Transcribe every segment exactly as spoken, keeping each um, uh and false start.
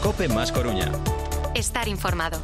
COPE más Coruña. Estar informado.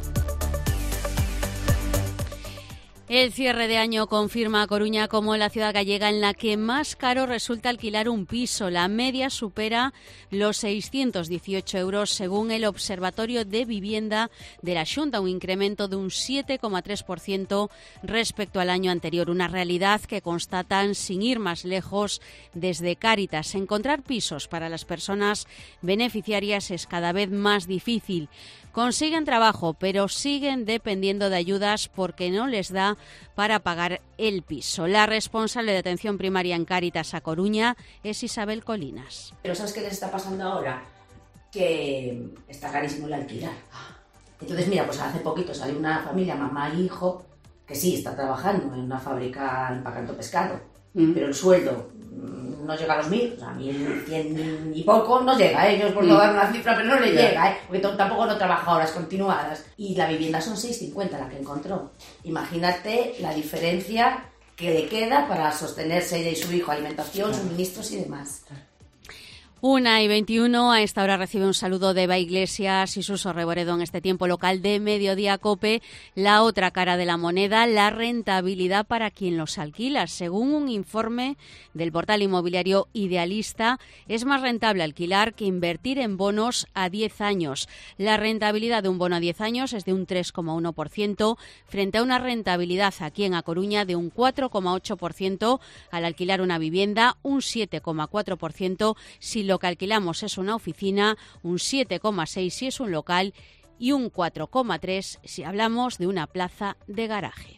El cierre de año confirma a Coruña como la ciudad gallega en la que más caro resulta alquilar un piso. La media supera los seiscientos dieciocho euros según el Observatorio de Vivienda de la Xunta, un incremento de un siete coma tres por ciento respecto al año anterior. Una realidad que constatan sin ir más lejos desde Cáritas. Encontrar pisos para las personas beneficiarias es cada vez más difícil. Consiguen trabajo, pero siguen dependiendo de ayudas porque no les da para pagar el piso. La responsable de atención primaria en Cáritas a Coruña es Isabel Colinas. Pero ¿sabes qué les está pasando ahora? Que está carísimo el alquilar. Entonces, mira, pues hace poquito salió una familia, mamá e hijo, que sí, está trabajando en una fábrica empacando pescado, mm. pero el sueldo no llega a los mil, o sea, mil cien y poco no llega, ¿eh? Ellos por no dar una cifra, pero no le yeah. llega, ¿eh? Porque t- tampoco no trabaja horas continuadas. Y la vivienda son seis cincuenta la que encontró. Imagínate la diferencia que le queda para sostenerse ella y su hijo, alimentación, claro. suministros y demás. Una y veintiuno, a esta hora recibe un saludo de Eva Iglesias y Suso Reboredo en este tiempo local de Mediodía COPE. La otra cara de la moneda, la rentabilidad para quien los alquila. Según un informe del portal inmobiliario Idealista, es más rentable alquilar que invertir en bonos a diez años. La rentabilidad de un bono a diez años es de un tres coma uno por ciento frente a una rentabilidad aquí en A Coruña de un cuatro coma ocho por ciento al alquilar una vivienda, un siete coma cuatro por ciento si lo Lo que alquilamos es una oficina, un siete coma seis si es un local y un cuatro coma tres si hablamos de una plaza de garaje.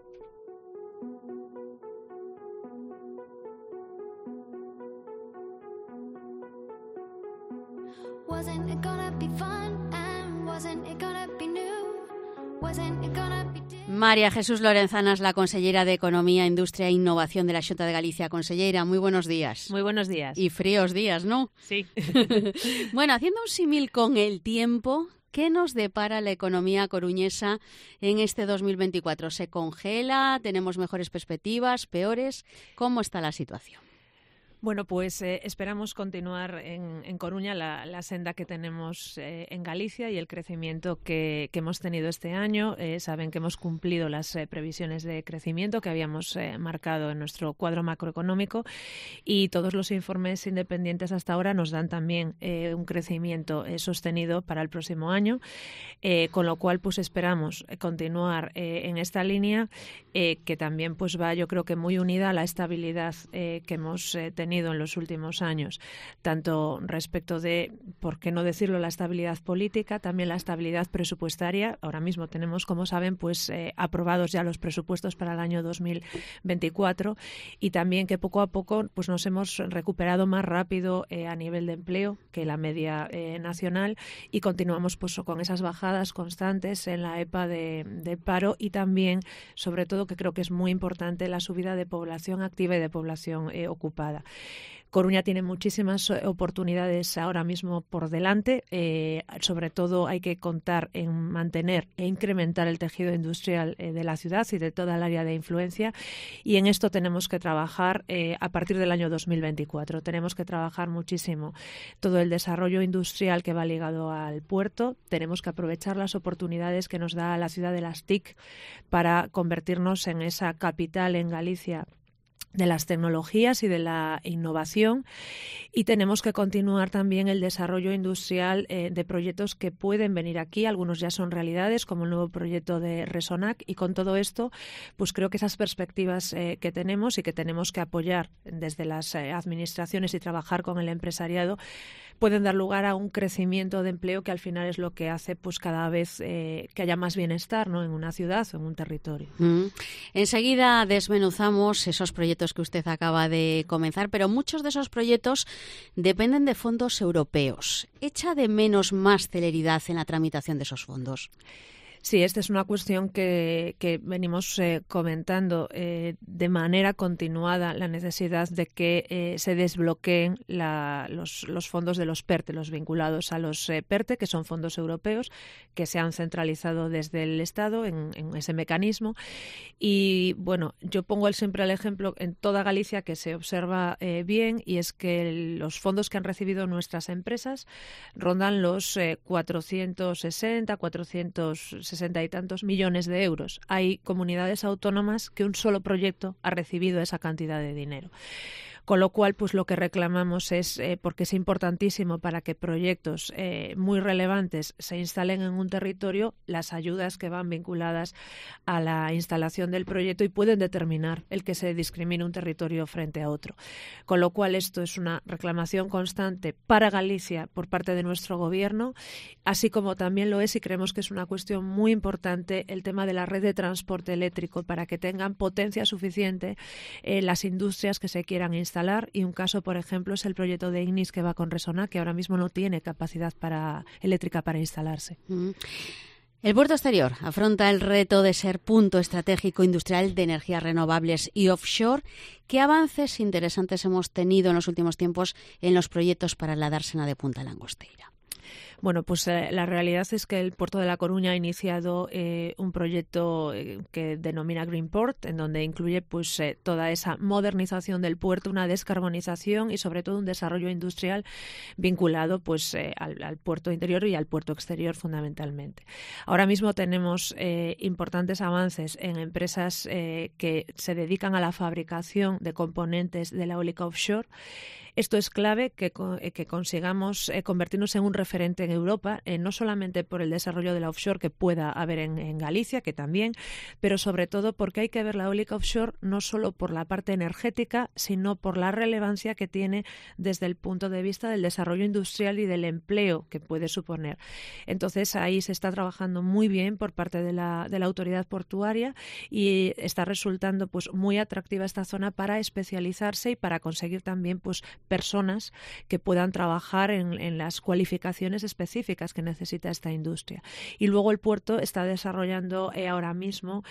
María Jesús Lorenzana es la consellera de Economía, Industria e Innovación de la Xunta de Galicia. Consellera, muy buenos días. Muy buenos días. Y fríos días, ¿no? Sí. Bueno, haciendo un símil con el tiempo, ¿qué nos depara la economía coruñesa en este dos mil veinticuatro? ¿Se congela? ¿Tenemos mejores perspectivas? ¿Peores? ¿Cómo está la situación? Bueno, pues eh, esperamos continuar en, en Coruña la, la senda que tenemos eh, en Galicia y el crecimiento que, que hemos tenido este año. Eh, saben que hemos cumplido las eh, previsiones de crecimiento que habíamos eh, marcado en nuestro cuadro macroeconómico y todos los informes independientes hasta ahora nos dan también eh, un crecimiento eh, sostenido para el próximo año, eh, con lo cual pues esperamos continuar eh, en esta línea eh, que también pues va, yo creo que muy unida a la estabilidad eh, que hemos eh, tenido en los últimos años, tanto respecto de, por qué no decirlo, la estabilidad política, también la estabilidad presupuestaria. Ahora mismo tenemos, como saben, pues eh, aprobados ya los presupuestos para el año dos mil veinticuatro y también que poco a poco pues nos hemos recuperado más rápido eh, a nivel de empleo que la media eh, nacional y continuamos pues con esas bajadas constantes en la E P A de, de paro y también, sobre todo, que creo que es muy importante, la subida de población activa y de población eh, ocupada. Coruña tiene muchísimas oportunidades ahora mismo por delante, eh, sobre todo hay que contar en mantener e incrementar el tejido industrial eh, de la ciudad y de toda el área de influencia y en esto tenemos que trabajar eh, a partir del año dos mil veinticuatro. Tenemos que trabajar muchísimo todo el desarrollo industrial que va ligado al puerto, tenemos que aprovechar las oportunidades que nos da la ciudad de las T I C para convertirnos en esa capital en Galicia de las tecnologías y de la innovación y tenemos que continuar también el desarrollo industrial eh, de proyectos que pueden venir aquí, algunos ya son realidades como el nuevo proyecto de Resonac y con todo esto pues creo que esas perspectivas eh, que tenemos y que tenemos que apoyar desde las eh, administraciones y trabajar con el empresariado pueden dar lugar a un crecimiento de empleo que al final es lo que hace pues cada vez eh, que haya más bienestar, ¿no?, en una ciudad o en un territorio. Mm. Enseguida desmenuzamos esos proyectos que usted acaba de comenzar, pero muchos de esos proyectos dependen de fondos europeos. ¿Echa de menos más celeridad en la tramitación de esos fondos? Sí, esta es una cuestión que, que venimos eh, comentando eh, de manera continuada, la necesidad de que eh, se desbloqueen la, los, los fondos de los PERTE, los vinculados a los eh, PERTE, que son fondos europeos, que se han centralizado desde el Estado en, en ese mecanismo. Y bueno, yo pongo siempre el ejemplo en toda Galicia que se observa eh, bien, y es que los fondos que han recibido nuestras empresas rondan los eh, cuatrocientos sesenta, cuatrocientos sesenta y tantos millones de euros. Hay comunidades autónomas que un solo proyecto ha recibido esa cantidad de dinero. Con lo cual, pues lo que reclamamos es, eh, porque es importantísimo para que proyectos eh, muy relevantes se instalen en un territorio, las ayudas que van vinculadas a la instalación del proyecto y pueden determinar el que se discrimine un territorio frente a otro. Con lo cual, esto es una reclamación constante para Galicia por parte de nuestro Gobierno, así como también lo es, y creemos que es una cuestión muy importante, el tema de la red de transporte eléctrico para que tengan potencia suficiente eh, las industrias que se quieran instalar. Y un caso, por ejemplo, es el proyecto de Ignis que va con Resona, que ahora mismo no tiene capacidad para, eléctrica para instalarse. Mm. El puerto exterior afronta el reto de ser punto estratégico industrial de energías renovables y offshore. ¿Qué avances interesantes hemos tenido en los últimos tiempos en los proyectos para la dársena de Punta Langosteira? Bueno, pues eh, la realidad es que el Puerto de La Coruña ha iniciado eh, un proyecto eh, que denomina Greenport, en donde incluye pues eh, toda esa modernización del puerto, una descarbonización y sobre todo un desarrollo industrial vinculado pues eh, al, al puerto interior y al puerto exterior fundamentalmente. Ahora mismo tenemos eh, importantes avances en empresas eh, que se dedican a la fabricación de componentes de la eólica offshore. Esto es clave, que, que consigamos eh, convertirnos en un referente en Europa, eh, no solamente por el desarrollo de la offshore que pueda haber en, en Galicia, que también, pero sobre todo porque hay que ver la eólica offshore no solo por la parte energética, sino por la relevancia que tiene desde el punto de vista del desarrollo industrial y del empleo que puede suponer. Entonces, ahí se está trabajando muy bien por parte de la, de la autoridad portuaria y está resultando pues muy atractiva esta zona para especializarse y para conseguir también pues personas que puedan trabajar en, en las cualificaciones específicas que necesita esta industria. Y luego el puerto está desarrollando eh, ahora mismo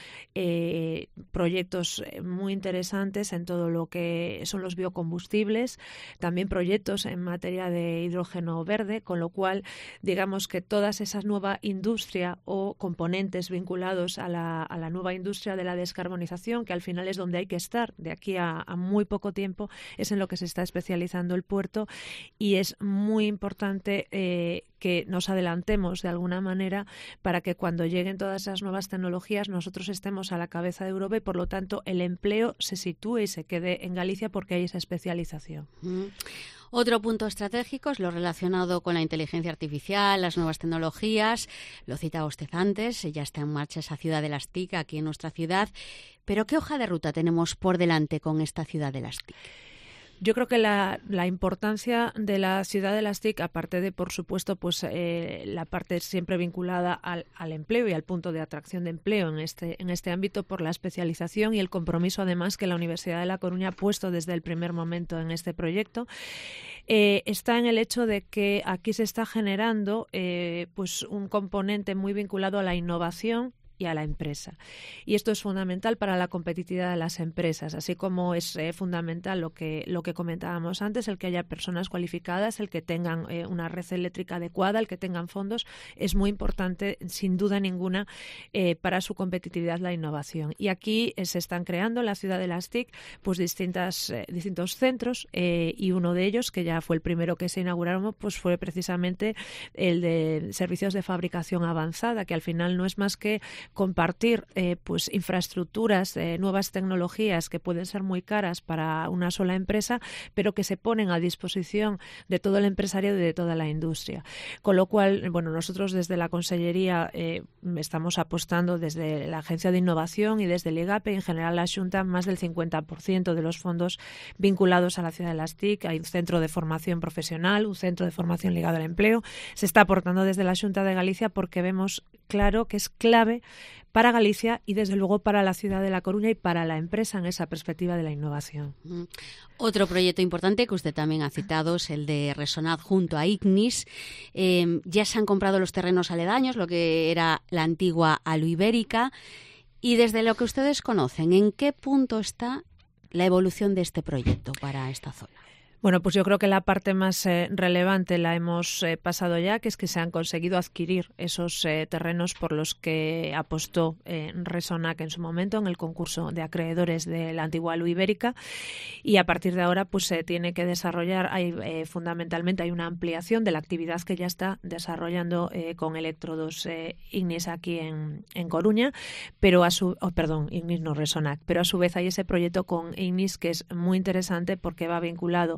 eh, proyectos muy interesantes en todo lo que son los biocombustibles, también proyectos en materia de hidrógeno verde, con lo cual digamos que todas esas nueva industria o componentes vinculados a la, a la nueva industria de la descarbonización, que al final es donde hay que estar de aquí a, a muy poco tiempo, es en lo que se está especializando el puerto, y es muy importante eh, que nos adelantemos de alguna manera para que cuando lleguen todas esas nuevas tecnologías nosotros estemos a la cabeza de Europa y por lo tanto el empleo se sitúe y se quede en Galicia porque hay esa especialización. Mm. Otro punto estratégico es lo relacionado con la inteligencia artificial, las nuevas tecnologías. Lo citaba usted antes, ya está en marcha esa ciudad de las T I C aquí en nuestra ciudad. Pero ¿qué hoja de ruta tenemos por delante con esta ciudad de las T I C? Yo creo que la, la importancia de la ciudad de las T I C, aparte de, por supuesto, pues eh, la parte siempre vinculada al, al empleo y al punto de atracción de empleo en este, en este ámbito por la especialización y el compromiso, además, que la Universidad de La Coruña ha puesto desde el primer momento en este proyecto, eh, está en el hecho de que aquí se está generando eh, pues un componente muy vinculado a la innovación y a la empresa. Y esto es fundamental para la competitividad de las empresas, así como es eh, fundamental lo que, lo que comentábamos antes, el que haya personas cualificadas, el que tengan eh, una red eléctrica adecuada, el que tengan fondos, es muy importante, sin duda ninguna, eh, para su competitividad la innovación. Y aquí eh, se están creando en la ciudad de las T I C pues distintas, eh, distintos centros eh, y uno de ellos, que ya fue el primero que se inauguraron, pues fue precisamente el de servicios de fabricación avanzada, que al final no es más que compartir eh, pues infraestructuras, eh, nuevas tecnologías que pueden ser muy caras para una sola empresa, pero que se ponen a disposición de todo el empresariado y de toda la industria. Con lo cual, bueno, nosotros desde la Consellería eh, estamos apostando desde la Agencia de Innovación y desde el IGAPE, en general la Xunta, más del cincuenta por ciento de los fondos vinculados a la ciudad de las T I C. Hay un centro de formación profesional, un centro de formación ligado al empleo. Se está aportando desde la Xunta de Galicia porque vemos claro que es clave para Galicia y, desde luego, para la ciudad de La Coruña y para la empresa en esa perspectiva de la innovación. Mm. Otro proyecto importante que usted también ha citado es el de Resonad junto a Ignis. Eh, ya se han comprado los terrenos aledaños, lo que era la antigua Aluibérica. Y desde lo que ustedes conocen, ¿en qué punto está la evolución de este proyecto para esta zona? Bueno, pues yo creo que la parte más eh, relevante la hemos eh, pasado ya, que es que se han conseguido adquirir esos eh, terrenos por los que apostó eh, Resonac en su momento en el concurso de acreedores de la antigua Aluibérica, y a partir de ahora pues se tiene que desarrollar, hay, eh, fundamentalmente hay una ampliación de la actividad que ya está desarrollando eh, con electrodos eh, Ignis aquí en, en Coruña, pero a su, oh, perdón, Ignis no Resonac, pero a su vez hay ese proyecto con Ignis que es muy interesante porque va vinculado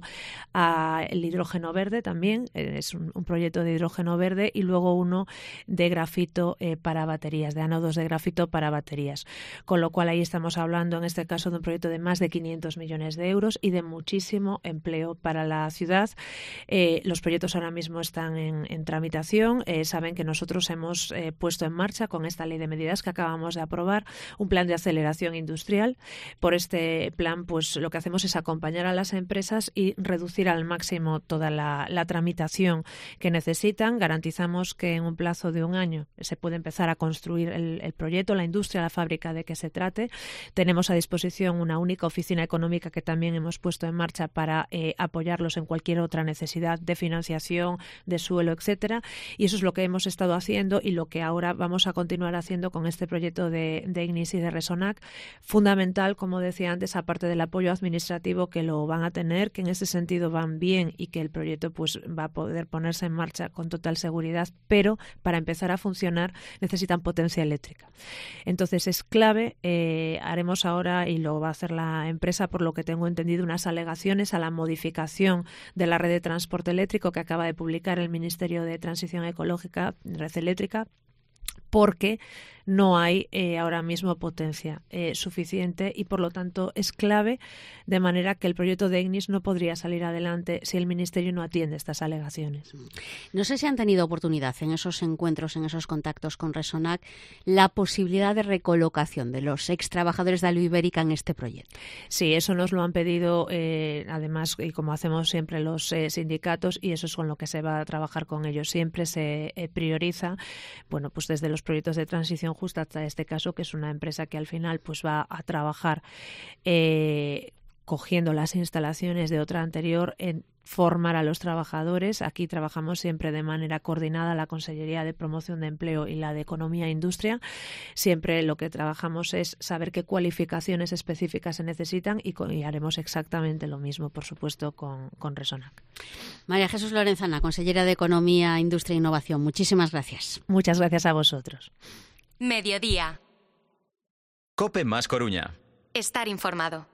a el hidrógeno verde también, es un, un proyecto de hidrógeno verde, y luego uno de grafito eh, para baterías, de ánodos de grafito para baterías, con lo cual ahí estamos hablando en este caso de un proyecto de más de quinientos millones de euros y de muchísimo empleo para la ciudad. Eh, los proyectos ahora mismo están en, en tramitación. Eh, saben que nosotros hemos eh, puesto en marcha con esta ley de medidas que acabamos de aprobar un plan de aceleración industrial. Por este plan, pues lo que hacemos es acompañar a las empresas y reducir al máximo toda la, la tramitación que necesitan. Garantizamos que en un plazo de un año se puede empezar a construir el, el proyecto, la industria, la fábrica de que se trate. Tenemos a disposición una única oficina económica que también hemos puesto en marcha para eh, apoyarlos en cualquier otra necesidad de financiación, de suelo, etcétera. Y eso es lo que hemos estado haciendo y lo que ahora vamos a continuar haciendo con este proyecto de, de Ignis y de Resonac. Fundamental, como decía antes, aparte del apoyo administrativo que lo van a tener, que en ese sentido van bien y que el proyecto pues va a poder ponerse en marcha con total seguridad, pero para empezar a funcionar necesitan potencia eléctrica. Entonces es clave, eh, haremos ahora, y lo va a hacer la empresa por lo que tengo entendido, unas alegaciones a la modificación de la red de transporte eléctrico que acaba de publicar el Ministerio de Transición Ecológica, Red Eléctrica, porque no hay eh, ahora mismo potencia eh, suficiente y, por lo tanto, es clave, de manera que el proyecto de Ignis no podría salir adelante si el Ministerio no atiende estas alegaciones. No sé si han tenido oportunidad en esos encuentros, en esos contactos con Resonac, la posibilidad de recolocación de los ex trabajadores de Aluibérica en este proyecto. Sí, eso nos lo han pedido, eh, además, y como hacemos siempre los eh, sindicatos, y eso es con lo que se va a trabajar con ellos. Siempre se eh, prioriza, bueno, pues desde los proyectos de transición justa hasta este caso, que es una empresa que al final pues va a trabajar eh, cogiendo las instalaciones de otra anterior en formar a los trabajadores. Aquí trabajamos siempre de manera coordinada la Consellería de Promoción de Empleo y la de Economía e Industria. Siempre lo que trabajamos es saber qué cualificaciones específicas se necesitan y, con, y haremos exactamente lo mismo, por supuesto, con, con Resonac. María Jesús Lorenzana, consellera de Economía, Industria e Innovación. Muchísimas gracias. Muchas gracias a vosotros. Mediodía. COPE más Coruña. Estar informado.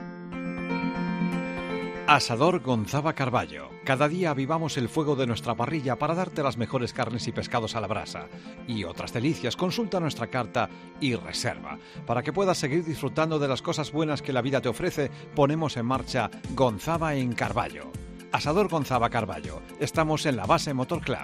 Asador Gonzava Carballo. Cada día avivamos el fuego de nuestra parrilla para darte las mejores carnes y pescados a la brasa. Y otras delicias. Consulta nuestra carta y reserva. Para que puedas seguir disfrutando de las cosas buenas que la vida te ofrece, ponemos en marcha Gonzava en Carballo. Asador Gonzava Carballo. Estamos en la base Motor Club.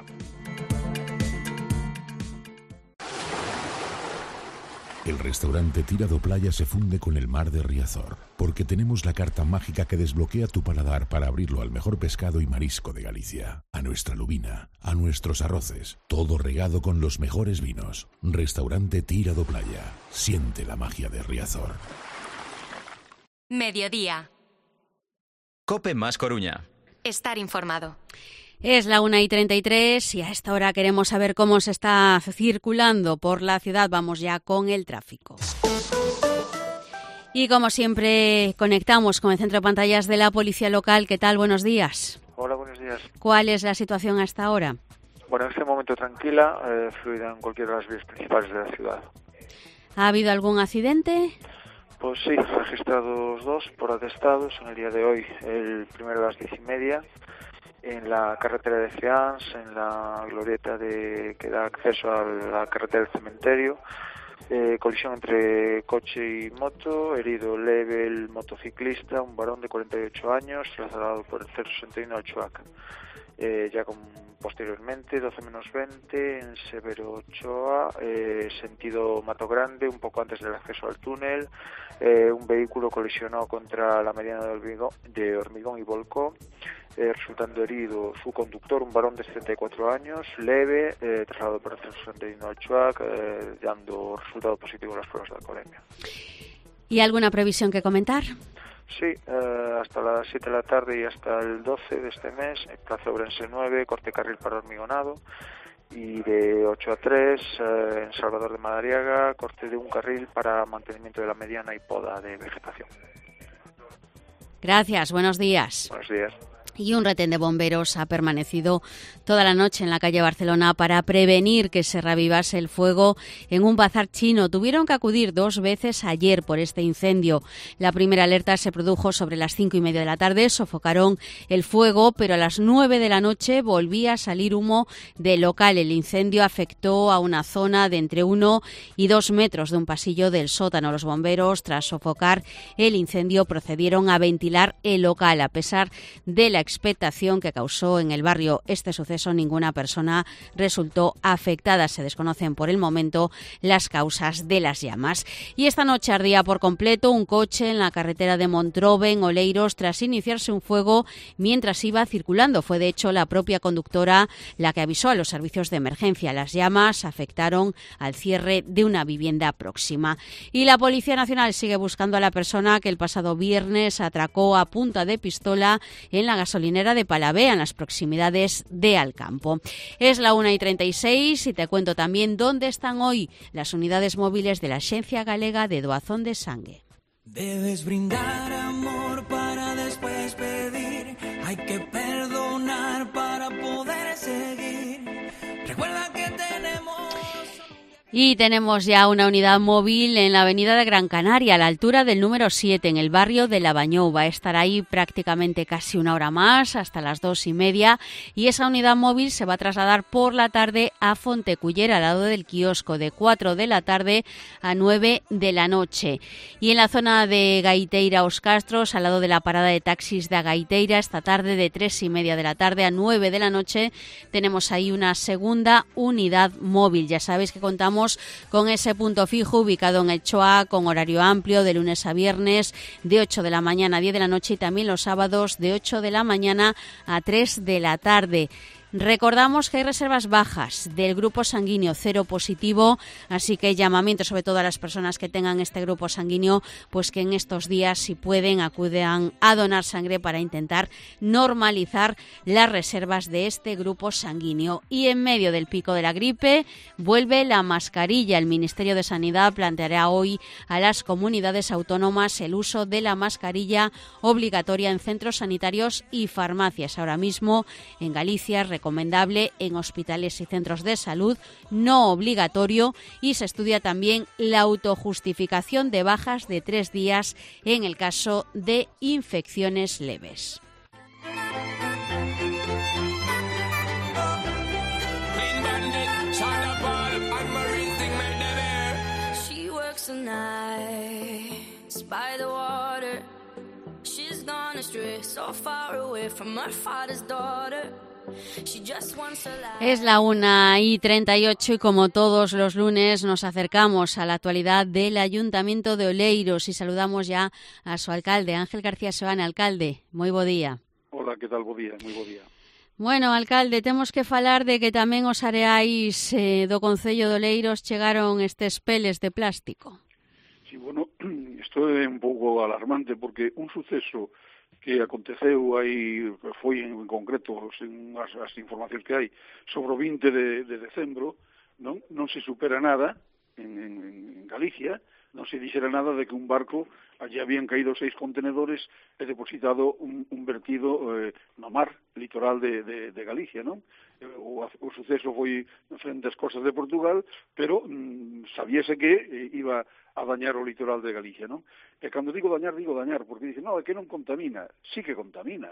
El restaurante Tirado Playa se funde con el mar de Riazor, porque tenemos la carta mágica que desbloquea tu paladar para abrirlo al mejor pescado y marisco de Galicia, a nuestra lubina, a nuestros arroces, todo regado con los mejores vinos. Restaurante Tirado Playa, siente la magia de Riazor. Mediodía. COPE más Coruña. Estar informado. Es la una y treinta y tres y a esta hora queremos saber cómo se está circulando por la ciudad. Vamos ya con el tráfico. Y como siempre conectamos con el centro de pantallas de la Policía Local. ¿Qué tal? Buenos días. Hola, buenos días. ¿Cuál es la situación hasta ahora? Bueno, en este momento tranquila, eh, fluida en cualquiera de las vías principales de la ciudad. ¿Ha habido algún accidente? Pues sí, registrados dos por atestados en el día de hoy. El primero a las diez y media en la carretera de Ceans, en la glorieta de que da acceso a la carretera del cementerio. Eh, colisión entre coche y moto, herido leve el motociclista, un varón de cuarenta y ocho años, trasladado por el C sesenta y uno al Chuaca. Eh, ya con posteriormente, doce menos veinte, en Severo Ochoa, eh, sentido Mato Grande, un poco antes del acceso al túnel, eh, un vehículo colisionó contra la mediana de hormigón, de hormigón y volcó, eh, resultando herido su conductor, un varón de setenta y cuatro años, leve, eh, trasladado por el centro santiaguino al Chuac, eh, dando resultado positivo en las pruebas de alcoholemia. ¿Y alguna previsión que comentar? Sí, eh, hasta las siete de la tarde y hasta el doce de este mes, en Plaza Ourense nueve, corte carril para hormigonado, y de ocho a tres, eh, en Salvador de Madariaga, corte de un carril para mantenimiento de la mediana y poda de vegetación. Gracias, buenos días. Buenos días. Y un retén de bomberos ha permanecido toda la noche en la calle Barcelona para prevenir que se reavivase el fuego en un bazar chino. Tuvieron que acudir dos veces ayer por este incendio. La primera alerta se produjo sobre las cinco y media de la tarde, sofocaron el fuego, pero a las nueve de la noche volvía a salir humo del local. El incendio afectó a una zona de entre uno y dos metros de un pasillo del sótano. Los bomberos, tras sofocar el incendio, procedieron a ventilar el local. A pesar de la expectación que causó en el barrio este suceso, ninguna persona resultó afectada. Se desconocen por el momento las causas de las llamas. Y esta noche ardía por completo un coche en la carretera de Montrobe, en Oleiros, tras iniciarse un fuego mientras iba circulando. Fue de hecho la propia conductora la que avisó a los servicios de emergencia. Las llamas afectaron al cierre de una vivienda próxima. Y la Policía Nacional sigue buscando a la persona que el pasado viernes atracó a punta de pistola en la gasolinera de Palavea, en las proximidades de Alcampo. Es la una y treinta y seis y te cuento también dónde están hoy las unidades móviles de la Axencia Galega de Doazón de Sangue. Debes brindar amor para después pedir. Hay que perdonar para poder seguir. Recuerda que tenemos... Y tenemos ya una unidad móvil en la avenida de Gran Canaria, a la altura del número siete, en el barrio de La Bañou. Va a estar ahí prácticamente casi una hora más, hasta las dos y media. Y esa unidad móvil se va a trasladar por la tarde a Fontecullera, al lado del kiosco, de cuatro de la tarde a nueve de la noche. Y en la zona de Gaiteira, Os Castros, al lado de la parada de taxis de Gaiteira, esta tarde de tres y media de la tarde a nueve de la noche, tenemos ahí una segunda unidad móvil. Ya sabéis que contamos con ese punto fijo ubicado en el Choa, con horario amplio de lunes a viernes de ocho de la mañana a diez de la noche y también los sábados de ocho de la mañana a tres de la tarde. Recordamos que hay reservas bajas del grupo sanguíneo, cero positivo, así que llamamiento sobre todo a las personas que tengan este grupo sanguíneo, pues que en estos días, si pueden, acudan a donar sangre para intentar normalizar las reservas de este grupo sanguíneo. Y en medio del pico de la gripe vuelve la mascarilla. El Ministerio de Sanidad planteará hoy a las comunidades autónomas el uso de la mascarilla obligatoria en centros sanitarios y farmacias. Ahora mismo en Galicia recomendable en hospitales y centros de salud, no obligatorio, y se estudia también la autojustificación de bajas de tres días en el caso de infecciones leves. Es la una y treinta y ocho y como todos los lunes nos acercamos a la actualidad del Ayuntamiento de Oleiros y saludamos ya a su alcalde, Ángel García Seoane. Alcalde, moi bo día. Hola, que tal? Bo día, moi bo día. Bueno, alcalde, temos que falar de que tamén os areais eh, do Concello de Oleiros chegaron estes peles de plástico. Sí, bueno, isto é un pouco alarmante porque un suceso que aconteceu aí, foi en, en concreto, en as, as informacións que hai, sobre o vinte de, de decembro, non non se supera nada en, en, en Galicia, non se dixera nada de que un barco, allí habían caído seis contenedores e depositado un, un vertido eh, no mar litoral de, de, de Galicia, non? O, o suceso foi frente ás costas de Portugal, pero mm, sabíase que eh, iba a dañar o litoral de Galicia, non? E cando digo dañar, digo dañar, porque dicen, no, é que non contamina. Sí que contamina.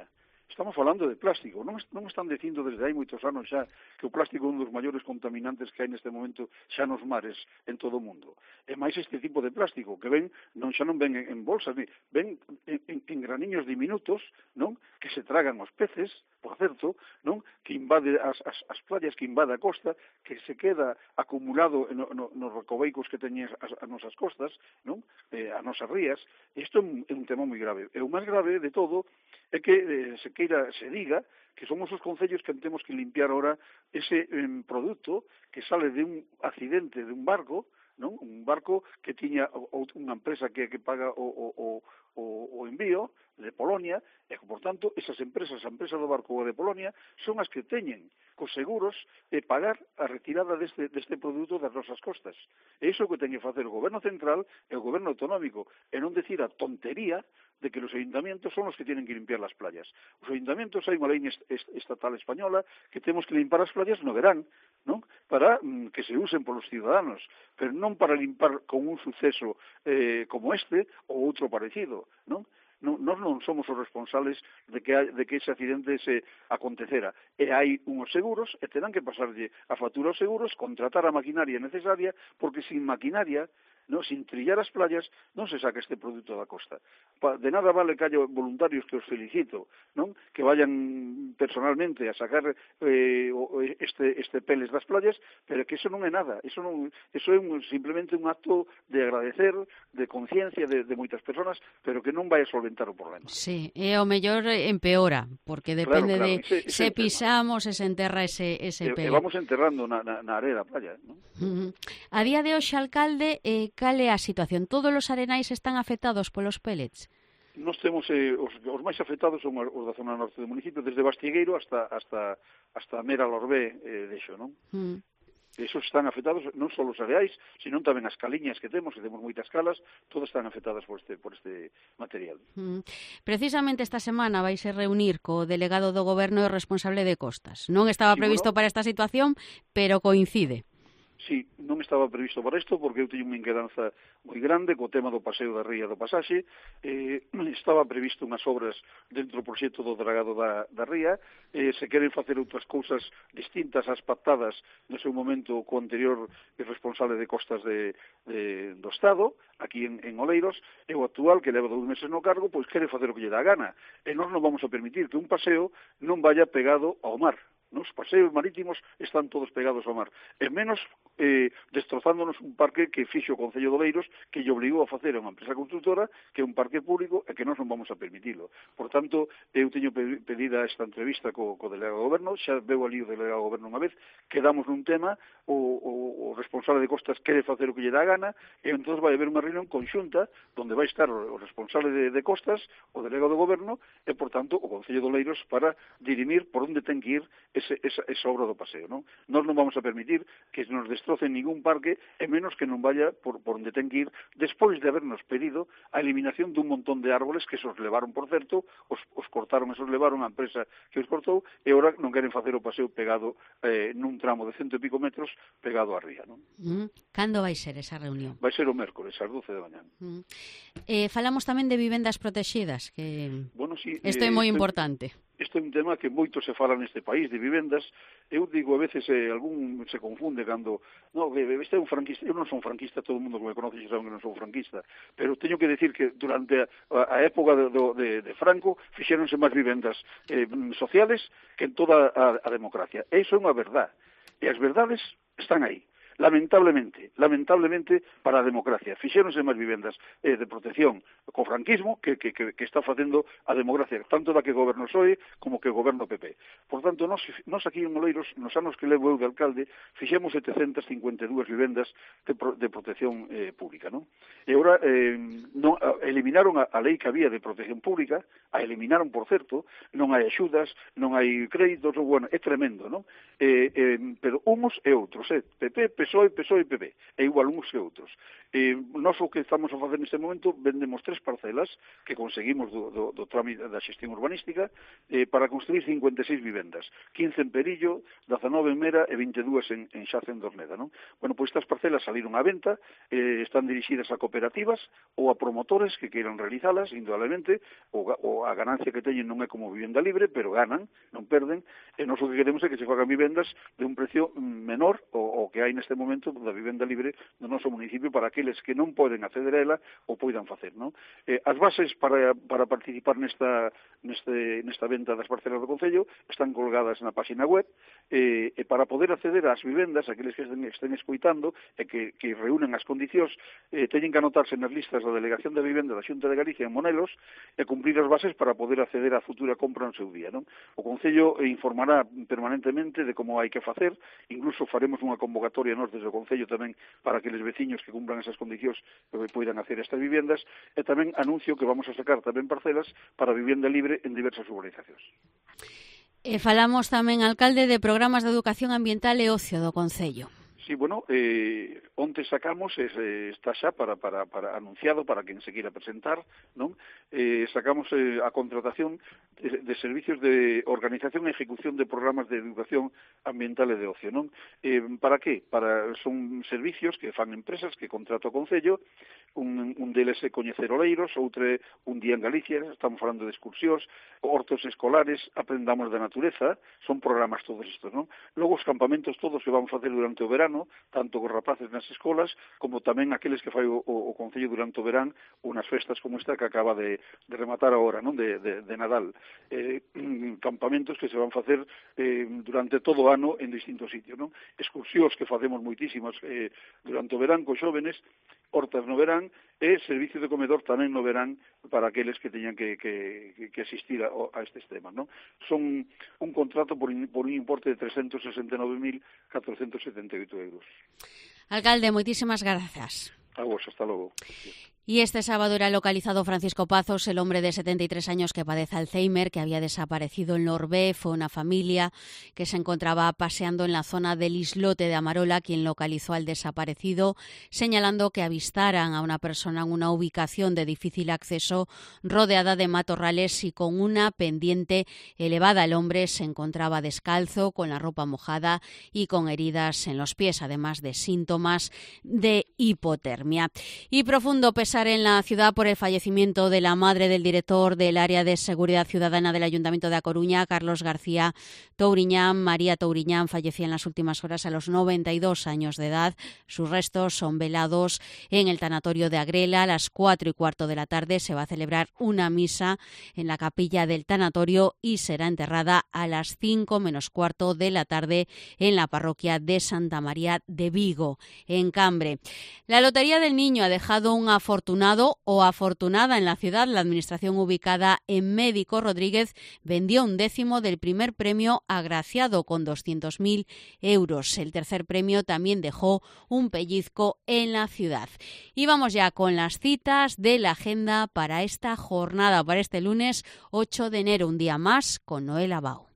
estamos falando de plástico. Non, non están dicindo desde hai moitos anos xa que o plástico é un dos maiores contaminantes que hai neste momento xa nos mares en todo o mundo. É máis este tipo de plástico que ven, non xa non ven en, en bolsas, ven en, en, en graniños diminutos, non? Que se tragan os peces, por certo, non? Que invade as, as, as playas, que invade a costa, que se queda acumulado no, no, nos recoveicos que teñen as, as nosas costas, non? Eh, as nosas rías. Isto é un, é un tema moi grave. E o máis grave de todo é que eh, se queira, se diga que somos os concellos que temos que limpiar ahora ese eh, produto que sale de un accidente de un barco, non? Un barco que tiña unha empresa que, que paga o, o, o, o envío de Polonia, e que, por tanto, esas empresas, a empresa do barco de Polonia, son as que teñen cos seguros eh, pagar a retirada deste, deste produto das nosas costas. E iso que ten que facer o goberno central e o goberno autonómico, e non decir a tontería de que los ayuntamientos son los que tienen que limpiar las playas. Os ayuntamientos, hai unha lei estatal española que temos que limpar as playas no verán, non? Para mm, que se usen polos ciudadanos, pero non para limpar con un suceso eh, como este ou outro parecido, non? Non, nós non somos os responsables de que, de que ese accidente se acontecera. E hai unhos seguros e terán que pasarlle a factura aos seguros, contratar a maquinaria necesaria, porque sin maquinaria, no, sin trillar as playas, non se saca este produto da costa. De nada vale que haya voluntarios, que os felicito, non? Que vayan personalmente a sacar eh, este, este peles das playas, pero que iso non é nada. Iso, non, iso é un, simplemente un acto de agradecer, de conciencia de, de moitas persoas, pero que non vai a solventar o problema. Sí, e o mellor empeora, porque depende claro, claro, de ese, ese se pisamos e se enterra ese, ese e, pele. E vamos enterrando na, na, na area da playa, non? Uh -huh. A día de hoxe, alcalde, eh, cal é a situación? Todos os arenais están afectados polos pellets? Nós temos, eh, os, os máis afectados son os da zona norte do municipio, desde Bastigueiro hasta hasta hasta Mera Lorbé, eh, deixo, non? Mm. Esos están afectados non só os areais, sino tamén as caliñas que temos, que temos moitas calas, todas están afectadas por este por este material. Mm. Precisamente esta semana vais a reunir co delegado do Goberno e responsable de costas. Non estaba sí, previsto bueno, para esta situación, pero coincide. Sí, non estaba previsto para isto porque eu teño unha inquedanza moi grande co tema do paseo da ría do Pasaxe. Eh, estaba previsto unhas obras dentro do proxecto do dragado da, da ría. Eh, se queren facer outras cousas distintas ás pactadas no seu momento co anterior responsable de costas de, de, do Estado, aquí en, en Oleiros, e o actual, que leva dous meses no cargo, pois quere facer o que lle dá a gana. E nós non vamos a permitir que un paseo non vaya pegado ao mar. Os paseos marítimos están todos pegados ao mar, e menos eh, destrozándonos un parque que fixo o Concello de Oleiros, que lle obligou a facer a unha empresa constructora, que é un parque público e que nós non vamos a permitilo. Por tanto, eu teño pedida esta entrevista co, co delegado do Goberno, xa veo ali o delegado do Goberno unha vez, quedamos nun tema, o, o, o responsable de costas quere facer o que lle dá a gana, e entón vai haber unha reunión conxunta onde vai estar o, o responsable de, de costas, o delegado do Goberno, e, por tanto, o Concello de Oleiros para dirimir por onde ten que ir ese, esa, esa obra do paseo, non? Nós non vamos a permitir que nos destrocen ningún parque, e menos que non vaya por, por onde ten que ir, despois de habernos pedido a eliminación dun montón de árboles que se os levaron, por certo, os, os cortaron e se os levaron a empresa que os cortou, e agora non queren facer o paseo pegado eh, nun tramo de cento e pico metros pegado á ría, non? Mm. Cando vai ser esa reunión? Vai ser o mércoles, ás doce da mañá. Mm. Eh, falamos tamén de vivendas protegidas, que bueno, sí, isto é eh, moi isto, importante. Isto é un tema que moito se fala neste país, de vivendas. Eu digo, a veces, eh, algún se confunde cando, no, este é un franquista, eu non son franquista, todo o mundo que me conoce xa sabe que non son franquista, pero teño que decir que durante a, a época de, de, de Franco fixéronse máis vivendas eh, sociales que en toda a, a democracia. E iso é unha verdad. E as verdades están aí. Lamentablemente, lamentablemente para a democracia. Fixéronse máis vivendas eh, de protección co franquismo que, que, que, que está facendo a democracia, tanto da que goberno P S O E como que goberno P P. Por tanto, nós, nós aquí en Oleiros, nos anos que levo eu de alcalde, fixemos setecentas cincuenta e dúas vivendas de, pro, de protección eh, pública, non? E agora eh, non, eliminaron a, a lei que había de protección pública, a eliminaron, por certo, non hai axudas, non hai créditos, bueno, é tremendo, non? Eh, eh, pero uns e outros, eh, P P, P P S O E, P S O E e P P, é igual uns e outros. Eh, nós o que estamos a facer neste momento, vendemos tres parcelas que conseguimos do, do, do trámite da xestión urbanística eh, para construir cincuenta e seis vivendas, quince en Perillo, dezanove en Mera e vinte e dúas en, en Xace en Dorneda, non? Bueno, pois estas parcelas saliron á venta, eh, están dirixidas a cooperativas ou a promotores que queiran realizalas, indudablemente, o, o a ganancia que teñen non é como vivenda libre, pero ganan, non perden, e nós o que queremos é que se fagan vivendas de un precio menor ao que hai neste momento da vivenda libre do noso municipio para aqueles que non poden acceder a ela ou poidan facer, non? Eh, as bases para, para participar nesta, neste, nesta venta das parcelas do Concello están colgadas na página web eh, e para poder acceder ás vivendas, aqueles que estén, estén escoitando e que, que reúnen as condicións, eh, teñen que anotarse nas listas da Delegación de Vivenda da Xunta de Galicia en Monelos e cumprir as bases para poder acceder á futura compra no seu día, non? O Concello informará permanentemente de como hai que facer, incluso faremos unha convocatoria nós desde o Concello tamén para aqueles veciños que cumpran esas condicións que poidan hacer estas vivendas, e tamén anuncio que vamos a sacar tamén parcelas para vivenda libre en diversas urbanizacións. E falamos tamén, alcalde, de programas de educación ambiental e ocio do Concello. Sí, bueno, eh, onte sacamos, eh, está xa para, para, para anunciado para quen se queira presentar, non? Eh, sacamos eh, a contratación de, de servicios de organización e ejecución de programas de educación ambiental e de ocio, non? Eh, para que? Para, son servicios que fan empresas que contrata o Concello, un, un deles é coñecer oleiros, outro é un día en Galicia, estamos falando de excursións, hortos escolares, aprendamos da natureza, son programas todos estos, non? Logo os campamentos todos que vamos facer durante o verano, tanto cos rapaces nas escolas, como tamén aqueles que fai o, o, o Concello durante o verán, unas festas como esta que acaba de, de rematar agora, non? De, de, de Nadal. Eh, campamentos que se van facer eh, durante todo o ano en distintos sitios, non? Excursións que facemos moitísimas eh, durante o verán cos xóvenes, hortas no verán, e servicio de comedor tamén no verán para aqueles que teñan que, que, que asistir a, a estes temas, non? Son un contrato por, por un importe de trescentos sesenta e nove mil catrocentos setenta e oito euros. Alcalde, moitísimas grazas. A vos, hasta logo. Y este sábado era localizado Francisco Pazos, el hombre de setenta y tres años que padece Alzheimer, que había desaparecido en Lorbé. Fue una familia que se encontraba paseando en la zona del islote de Amarola quien localizó al desaparecido, señalando que avistaran a una persona en una ubicación de difícil acceso, rodeada de matorrales y con una pendiente elevada. El hombre se encontraba descalzo, con la ropa mojada y con heridas en los pies, además de síntomas de hipotermia. Y profundo pesar en la ciudad por el fallecimiento de la madre del director del área de seguridad ciudadana del Ayuntamiento de A Coruña, Carlos García Touriñán. María Touriñán fallecía en las últimas horas a los noventa y dos años de edad. Sus restos son velados en el tanatorio de Agrela. A las cuatro y cuarto de la tarde se va a celebrar una misa en la capilla del tanatorio y será enterrada a las cinco menos cuarto de la tarde en la parroquia de Santa María de Vigo, en Cambre. La Lotería del Niño ha dejado un afortunado o afortunada en la ciudad. La administración ubicada en Médico Rodríguez vendió un décimo del primer premio agraciado con doscientos mil euros. El tercer premio también dejó un pellizco en la ciudad. Y vamos ya con las citas de la agenda para esta jornada, para este lunes ocho de enero, un día más con Noel Abao.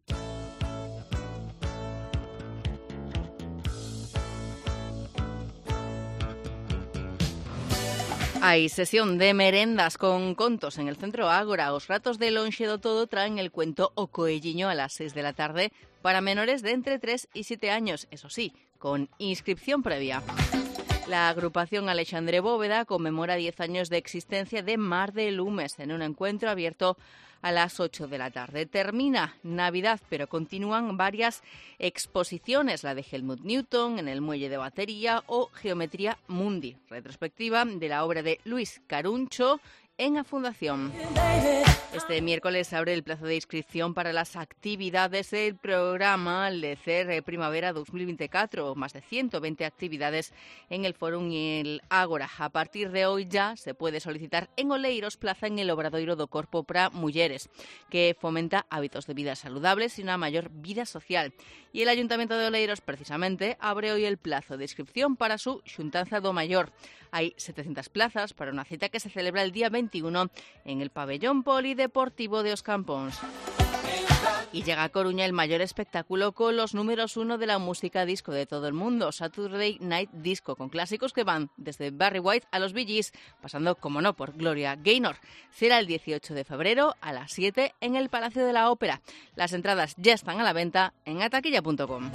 Hai sesión de merendas con contos en el Centro Ágora. Os ratos de lonxe do todo traen el cuento O Coelliño a las seis de la tarde para menores de entre tres y siete años, eso sí, con inscripción previa. La agrupación Alexandre Bóveda conmemora diez años de existencia de Mar de Lumes en un encuentro abierto a las ocho de la tarde. Termina Navidad, pero continúan varias exposiciones, la de Helmut Newton en el Muelle de Batería o Geometría Mundi, retrospectiva de la obra de Luis Caruncho en la Fundación. Este miércoles abre el plazo de inscripción para las actividades del programa Lecer Primavera dos mil veinticuatro, más de ciento veinte actividades en el Fórum y el Ágora. A partir de hoy ya se puede solicitar en Oleiros plaza en el Obradoiro do Corpo para Mulleres, que fomenta hábitos de vida saludables y una mayor vida social. Y el Ayuntamiento de Oleiros, precisamente, abre hoy el plazo de inscripción para su Xuntanza do Mayor. Hay setecientas plazas para una cita que se celebra el día veintiuno en el pabellón polideportivo de Os Campóns. Y llega a Coruña el mayor espectáculo con los números uno de la música disco de todo el mundo, Saturday Night Disco, con clásicos que van desde Barry White a los Bee Gees, pasando, como no, por Gloria Gaynor. Será el dieciocho de febrero a las siete en el Palacio de la Ópera. Las entradas ya están a la venta en ataquilla punto com.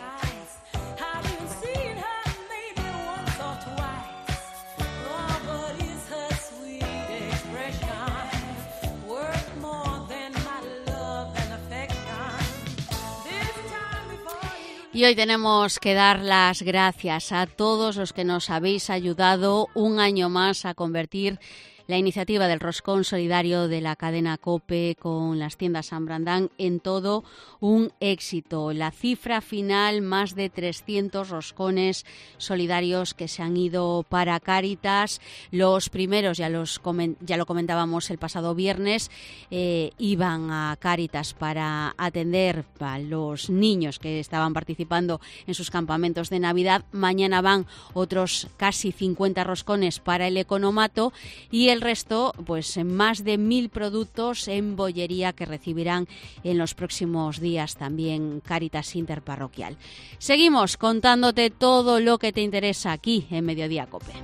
Y hoy tenemos que dar las gracias a todos los que nos habéis ayudado un año más a convertir la iniciativa del roscón solidario de la cadena COPE con las tiendas San Brandán en todo un éxito. La cifra final, más de trescientos roscones solidarios que se han ido para Cáritas. Los primeros, ya, los coment- ya lo comentábamos el pasado viernes, eh, iban a Cáritas para atender a los niños que estaban participando en sus campamentos de Navidad. Mañana van otros casi cincuenta roscones para el economato y el resto, pues más de mil productos en bollería que recibirán en los próximos días también Cáritas Interparroquial. Seguimos contándote todo lo que te interesa aquí en Mediodía COPE.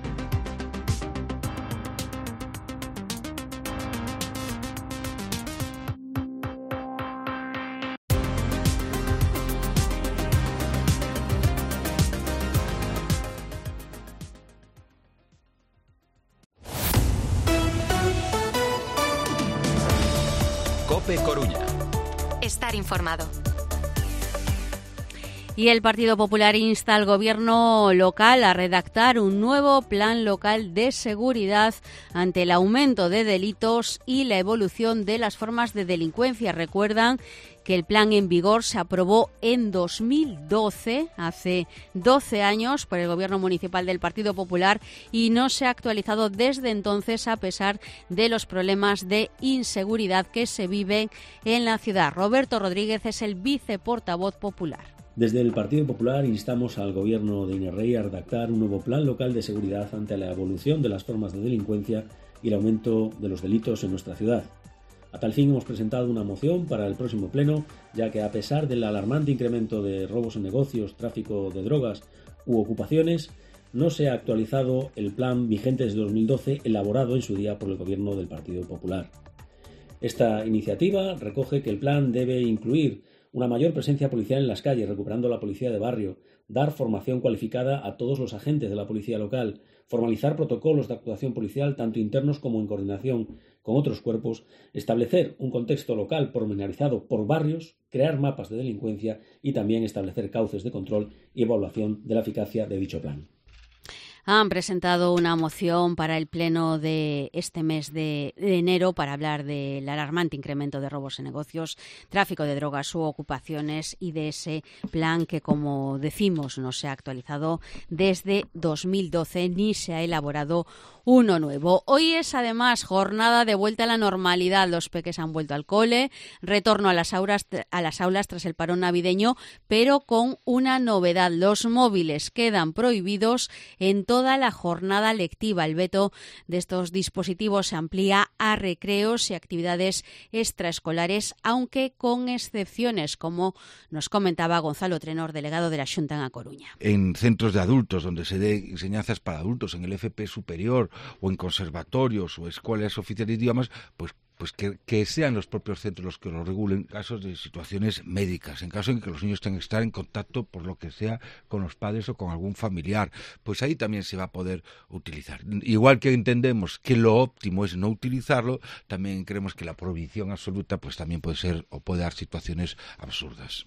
COPE Coruña. Estar informado. Y el Partido Popular insta al Gobierno local a redactar un nuevo plan local de seguridad ante el aumento de delitos y la evolución de las formas de delincuencia. Recuerdan que el plan en vigor se aprobó en dos mil doce, hace doce años, por el Gobierno municipal del Partido Popular y no se ha actualizado desde entonces a pesar de los problemas de inseguridad que se viven en la ciudad. Roberto Rodríguez es el viceportavoz popular. Desde el Partido Popular instamos al Gobierno de Inés Rey a redactar un nuevo plan local de seguridad ante la evolución de las formas de delincuencia y el aumento de los delitos en nuestra ciudad. A tal fin hemos presentado una moción para el próximo pleno, ya que a pesar del alarmante incremento de robos en negocios, tráfico de drogas u ocupaciones, no se ha actualizado el plan vigente desde dos mil doce, elaborado en su día por el Gobierno del Partido Popular. Esta iniciativa recoge que el plan debe incluir una mayor presencia policial en las calles, recuperando la policía de barrio, dar formación cualificada a todos los agentes de la policía local, formalizar protocolos de actuación policial tanto internos como en coordinación con otros cuerpos, establecer un contexto local pormenorizado por barrios, crear mapas de delincuencia y también establecer cauces de control y evaluación de la eficacia de dicho plan. Han presentado una moción para el pleno de este mes de, de enero para hablar del alarmante incremento de robos en negocios, tráfico de drogas u ocupaciones y de ese plan que, como decimos, no se ha actualizado desde dos mil doce ni se ha elaborado uno nuevo. Hoy es además jornada de vuelta a la normalidad. Los peques han vuelto al cole, retorno a las aulas, a las aulas tras el parón navideño, pero con una novedad. Los móviles quedan prohibidos en toda la jornada lectiva. El veto de estos dispositivos se amplía a recreos y actividades extraescolares, aunque con excepciones, como nos comentaba Gonzalo Trenor, delegado de la Xunta en A Coruña. En centros de adultos, donde se dé enseñanzas para adultos, en el F P superior o en conservatorios o escuelas oficiales de idiomas, pues pues que, que sean los propios centros los que lo regulen en casos de situaciones médicas, en caso en que los niños tengan que estar en contacto, por lo que sea, con los padres o con algún familiar, pues ahí también se va a poder utilizar. Igual que entendemos que lo óptimo es no utilizarlo, también creemos que la prohibición absoluta pues también puede ser o puede dar situaciones absurdas.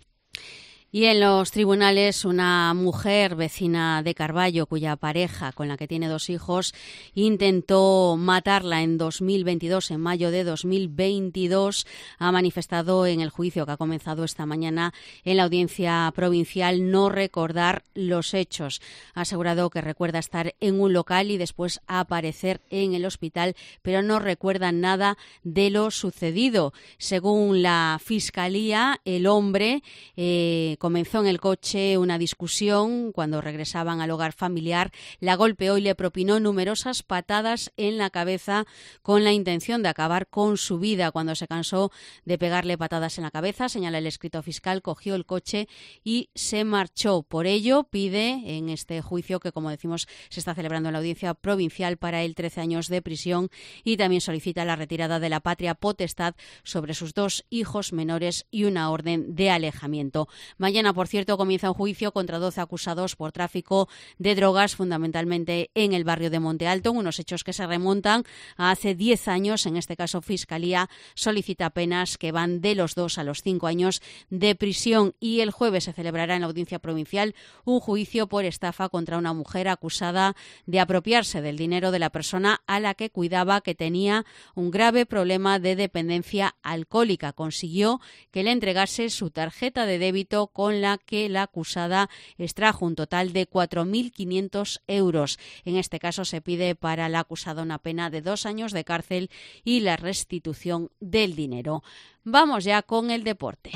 Y en los tribunales, una mujer vecina de Carballo, cuya pareja, con la que tiene dos hijos, intentó matarla en dos mil veintidós, en mayo de dos mil veintidós, ha manifestado en el juicio que ha comenzado esta mañana en la audiencia provincial no recordar los hechos. Ha asegurado que recuerda estar en un local y después aparecer en el hospital, pero no recuerda nada de lo sucedido. Según la Fiscalía, el hombre, eh, comenzó en el coche una discusión cuando regresaban al hogar familiar. La golpeó y le propinó numerosas patadas en la cabeza con la intención de acabar con su vida. Cuando se cansó de pegarle patadas en la cabeza, señala el escrito fiscal, cogió el coche y se marchó. Por ello, pide en este juicio, que como decimos se está celebrando en la audiencia provincial, para él trece años de prisión, y también solicita la retirada de la patria potestad sobre sus dos hijos menores y una orden de alejamiento. Mañana, por cierto, comienza un juicio contra doce acusados por tráfico de drogas, fundamentalmente en el barrio de Monte Alto, unos hechos que se remontan a hace diez años. En este caso, Fiscalía solicita penas que van de los dos a los cinco años de prisión. Y el jueves se celebrará en la audiencia provincial un juicio por estafa contra una mujer acusada de apropiarse del dinero de la persona a la que cuidaba, que tenía un grave problema de dependencia alcohólica. Consiguió que le entregase su tarjeta de débito, con la que la acusada extrajo un total de cuatro mil quinientos euros. En este caso se pide para la acusada una pena de dos años de cárcel y la restitución del dinero. Vamos ya con el deporte.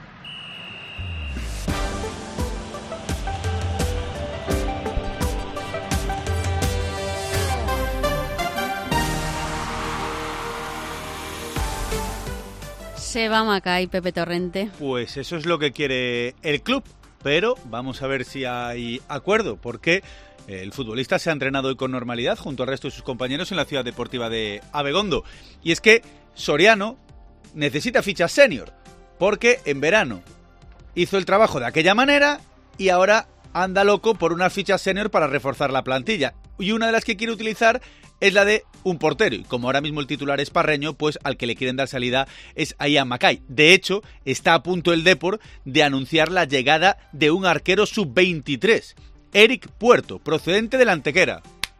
Se va Macay, Pepe Torrente. Pues eso es lo que quiere el club, pero vamos a ver si hay acuerdo, porque el futbolista se ha entrenado hoy con normalidad junto al resto de sus compañeros en la ciudad deportiva de Abegondo. Y es que Soriano necesita fichas senior, porque en verano hizo el trabajo de aquella manera y ahora anda loco por unas fichas senior para reforzar la plantilla. Y una de las que quiere utilizar es la de un portero, y como ahora mismo el titular es Parreño, pues al que le quieren dar salida es a Ian Macay. De hecho, está a punto el Depor de anunciar la llegada de un arquero sub veintitrés, Eric Puerto, procedente de la Antequera.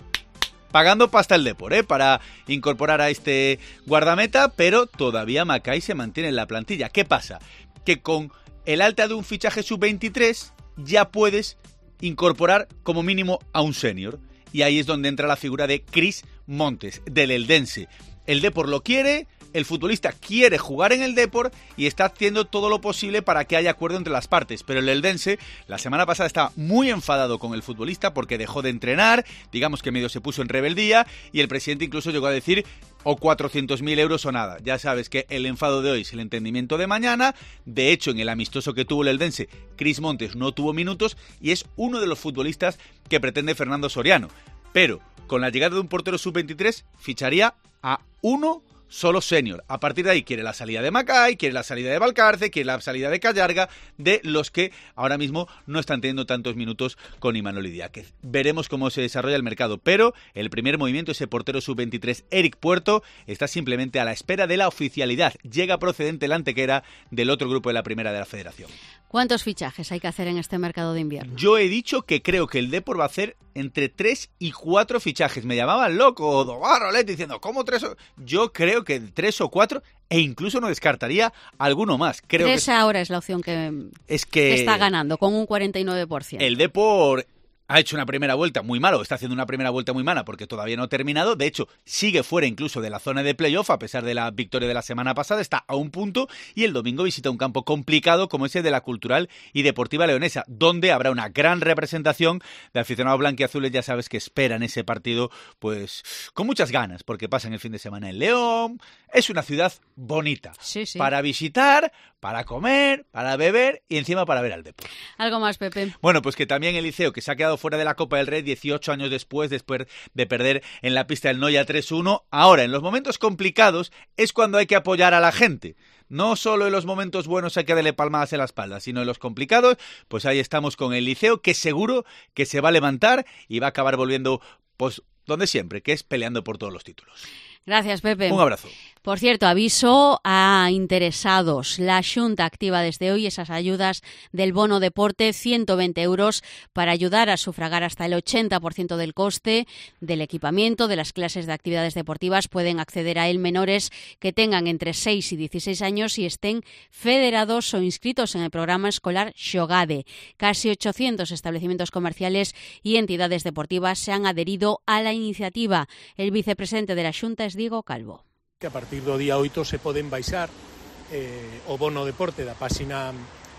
Pagando pasta el Depor, ¿eh? para incorporar a este guardameta, pero todavía Macay se mantiene en la plantilla. ¿Qué pasa? Que con el alta de un fichaje sub veintitrés ya puedes incorporar como mínimo a un senior. Y ahí es donde entra la figura de Cris Montes, del Eldense. El Depor lo quiere, el futbolista quiere jugar en el Depor y está haciendo todo lo posible para que haya acuerdo entre las partes. Pero el Eldense la semana pasada estaba muy enfadado con el futbolista porque dejó de entrenar, digamos que medio se puso en rebeldía, y el presidente incluso llegó a decir o cuatrocientos mil euros o nada. Ya sabes que el enfado de hoy es el entendimiento de mañana. De hecho, en el amistoso que tuvo el Eldense, Cris Montes no tuvo minutos y es uno de los futbolistas que pretende Fernando Soriano. Pero con la llegada de un portero sub veintitrés ficharía a uno solo senior. A partir de ahí quiere la salida de Macay, quiere la salida de Valcarce, quiere la salida de Callarga, de los que ahora mismo no están teniendo tantos minutos con Imanol Idiáquez. Veremos cómo se desarrolla el mercado, pero el primer movimiento, ese portero sub veintitrés, Eric Puerto, está simplemente a la espera de la oficialidad. Llega procedente la Antequera del otro grupo de la primera de la Federación. ¿Cuántos fichajes hay que hacer en este mercado de invierno? Yo he dicho que creo que el Depor va a hacer entre tres y cuatro fichajes. Me llamaban loco, Dobarrolet, diciendo, ¿cómo tres? O...? Yo creo que tres o cuatro, e incluso no descartaría alguno más. Creo tres que ahora es la opción que, es que está ganando, con un cuarenta y nueve por ciento. El Depor ha hecho una primera vuelta muy mala, o está haciendo una primera vuelta muy mala porque todavía no ha terminado. De hecho, sigue fuera incluso de la zona de playoff, a pesar de la victoria de la semana pasada, está a un punto, y el domingo visita un campo complicado como ese de la Cultural y Deportiva Leonesa, donde habrá una gran representación de aficionados blanquiazules. Ya sabes que esperan ese partido pues con muchas ganas, porque pasan el fin de semana en León. Es una ciudad bonita, sí, sí. para visitar, para comer, para beber y encima para ver al Depor. ¿Algo más, Pepe? Bueno, pues que también el Liceo, que se ha quedado fuera de la Copa del Rey dieciocho años después, después de perder en la pista del Noia tres uno. Ahora, en los momentos complicados es cuando hay que apoyar a la gente. No solo en los momentos buenos hay que darle palmadas en la espalda, sino en los complicados, pues ahí estamos con el Liceo, que seguro que se va a levantar y va a acabar volviendo pues donde siempre, que es peleando por todos los títulos. Gracias, Pepe. Un abrazo. Por cierto, aviso a interesados. La Xunta activa desde hoy esas ayudas del bono deporte, ciento veinte euros, para ayudar a sufragar hasta el ochenta por ciento del coste del equipamiento de las clases de actividades deportivas. Pueden acceder a él menores que tengan entre seis y dieciséis años y estén federados o inscritos en el programa escolar Xogade. Casi ochocientos establecimientos comerciales y entidades deportivas se han adherido a la iniciativa. El vicepresidente de la Xunta es Diego Calvo. Que a partir do día oito se poden baixar eh, o bono deporte da páxina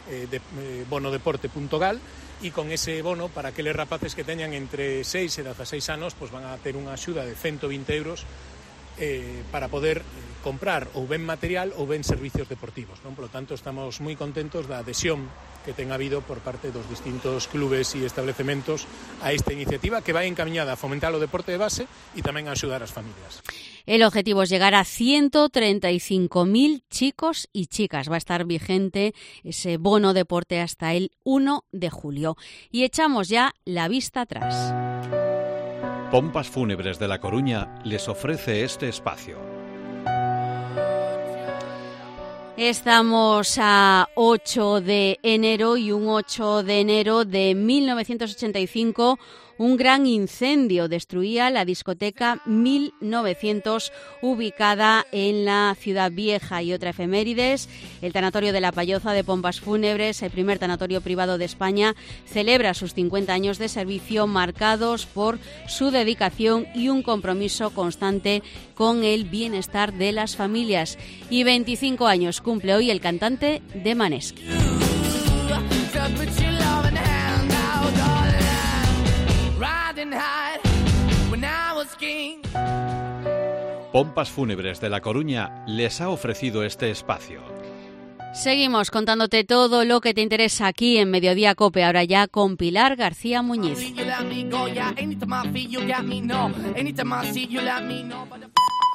eh, de, eh, bonodeporte punto gal, e con ese bono, para aqueles rapaces que teñan entre seis e dezaseis anos, pois van a ter unha axuda de ciento vinte euros eh, para poder comprar ou ben material ou ben servicios deportivos, non? Por lo tanto, estamos moi contentos da adhesión que ten habido por parte dos distintos clubes e establecementos a esta iniciativa, que vai encaminada a fomentar o deporte de base e tamén a axudar as familias. El objetivo es llegar a ciento treinta y cinco mil chicos y chicas. Va a estar vigente ese bono deporte hasta el uno de julio. Y echamos ya la vista atrás. Pompas Fúnebres de La Coruña les ofrece este espacio. Estamos a ocho de enero y un ocho de enero de mil novecientos ochenta y cinco un gran incendio destruía la discoteca mil novecientos ubicada en la Ciudad Vieja. Y otra efemérides, el tanatorio de La Payoza de Pompas Fúnebres, el primer tanatorio privado de España, celebra sus cincuenta años de servicio marcados por su dedicación y un compromiso constante con el bienestar de las familias. Y veinticinco años cumple hoy el cantante de Maneskin. Pompas Fúnebres de La Coruña les ha ofrecido este espacio. Seguimos contándote todo lo que te interesa aquí en Mediodía COPE, ahora ya con Pilar García Muñiz.